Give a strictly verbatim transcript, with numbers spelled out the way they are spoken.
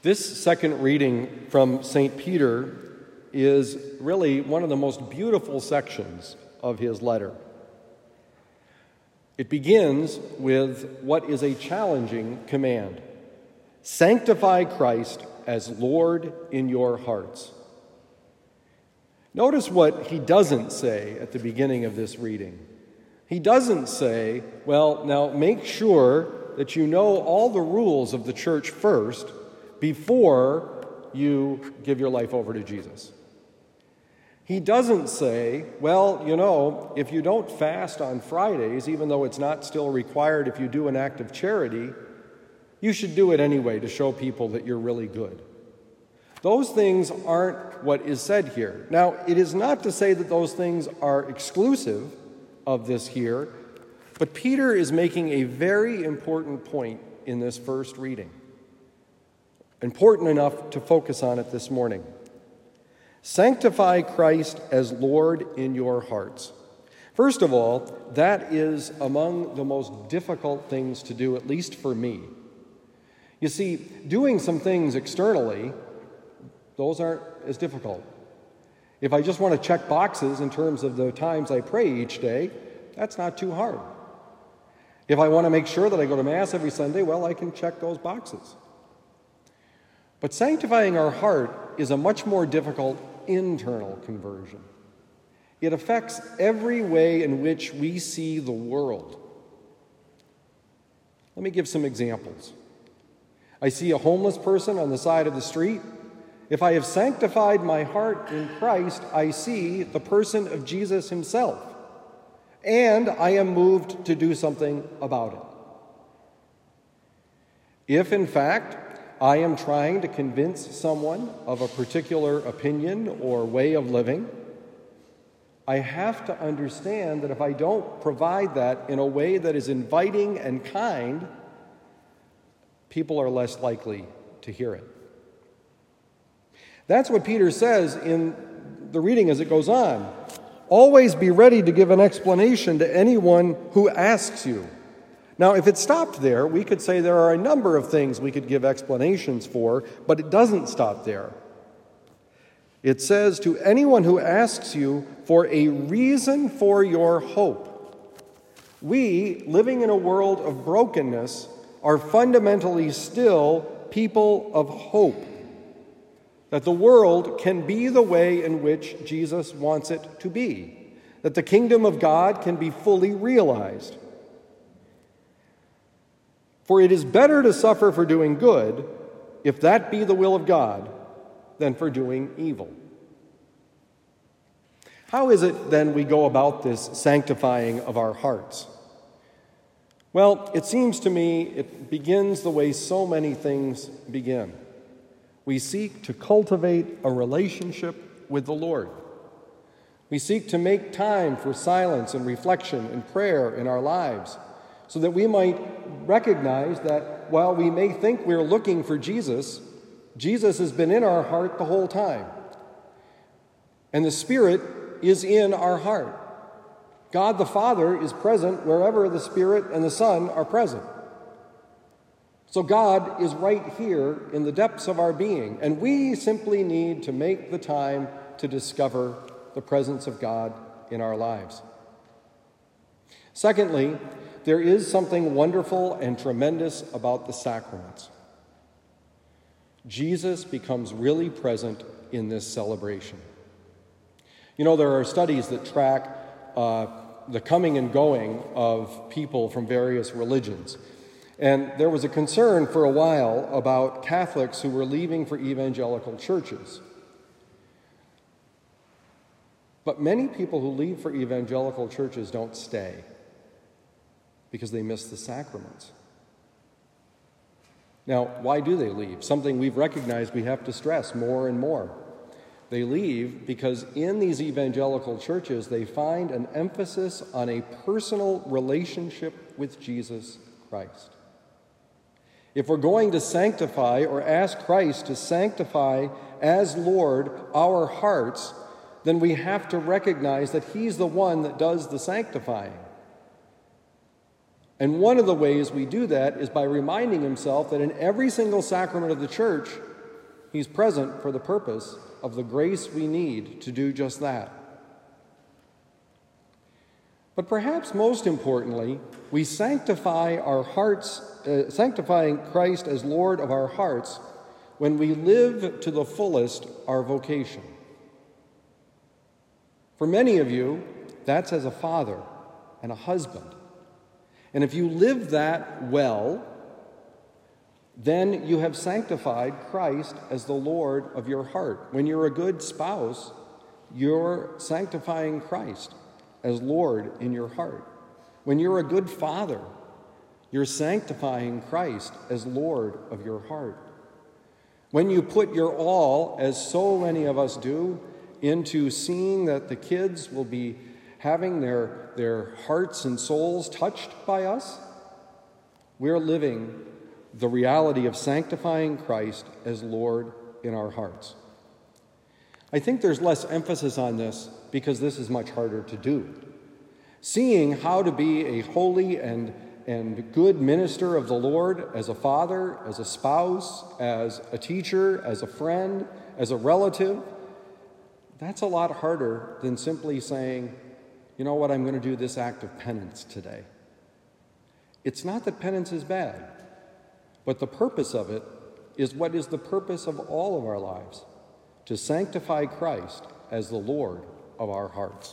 This second reading from Saint Peter is really one of the most beautiful sections of his letter. It begins with what is a challenging command: sanctify Christ as Lord in your hearts. Notice what he doesn't say at the beginning of this reading. He doesn't say, well, now make sure that you know all the rules of the church first before you give your life over to Jesus. He doesn't say, well, you know, if you don't fast on Fridays, even though it's not still required if you do an act of charity, you should do it anyway to show people that you're really good. Those things aren't what is said here. Now, it is not to say that those things are exclusive of this here, but Peter is making a very important point in this first reading. Important enough to focus on it this morning. Sanctify Christ as Lord in your hearts. First of all, that is among the most difficult things to do, at least for me. You see, doing some things externally, those aren't as difficult. If I just want to check boxes in terms of the times I pray each day, that's not too hard. If I want to make sure that I go to Mass every Sunday, well, I can check those boxes. But sanctifying our heart is a much more difficult internal conversion. It affects every way in which we see the world. Let me give some examples. I see a homeless person on the side of the street. If I have sanctified my heart in Christ, I see the person of Jesus himself, and I am moved to do something about it. If, in fact, I am trying to convince someone of a particular opinion or way of living, I have to understand that if I don't provide that in a way that is inviting and kind, people are less likely to hear it. That's what Peter says in the reading as it goes on. Always be ready to give an explanation to anyone who asks you. Now, if it stopped there, we could say there are a number of things we could give explanations for, but it doesn't stop there. It says, to anyone who asks you for a reason for your hope. We, living in a world of brokenness, are fundamentally still people of hope. That the world can be the way in which Jesus wants it to be. That the kingdom of God can be fully realized. For it is better to suffer for doing good, if that be the will of God, than for doing evil. How is it then we go about this sanctifying of our hearts? Well, it seems to me it begins the way so many things begin. We seek to cultivate a relationship with the Lord. We seek to make time for silence and reflection and prayer in our lives, so that we might recognize that while we may think we're looking for Jesus, Jesus has been in our heart the whole time. And the Spirit is in our heart. God the Father is present wherever the Spirit and the Son are present. So God is right here in the depths of our being, and we simply need to make the time to discover the presence of God in our lives. Secondly, there is something wonderful and tremendous about the sacraments. Jesus becomes really present in this celebration. You know, there are studies that track uh, the coming and going of people from various religions. And there was a concern for a while about Catholics who were leaving for evangelical churches. But many people who leave for evangelical churches don't stay, because they miss the sacraments. Now, why do they leave? Something we've recognized we have to stress more and more. They leave because in these evangelical churches, they find an emphasis on a personal relationship with Jesus Christ. If we're going to sanctify or ask Christ to sanctify as Lord our hearts, then we have to recognize that He's the one that does the sanctifying. And one of the ways we do that is by reminding himself that in every single sacrament of the church, He's present for the purpose of the grace we need to do just that. But perhaps most importantly, we sanctify our hearts, uh, sanctifying Christ as Lord of our hearts when we live to the fullest our vocation. For many of you, that's as a father and a husband. And if you live that well, then you have sanctified Christ as the Lord of your heart. When you're a good spouse, you're sanctifying Christ as Lord in your heart. When you're a good father, you're sanctifying Christ as Lord of your heart. When you put your all, as so many of us do, into seeing that the kids will be having their, their hearts and souls touched by us, we're living the reality of sanctifying Christ as Lord in our hearts. I think there's less emphasis on this because this is much harder to do. Seeing how to be a holy and, and good minister of the Lord as a father, as a spouse, as a teacher, as a friend, as a relative, that's a lot harder than simply saying, you know what, I'm going to do this act of penance today. It's not that penance is bad, but the purpose of it is what is the purpose of all of our lives, to sanctify Christ as the Lord of our hearts.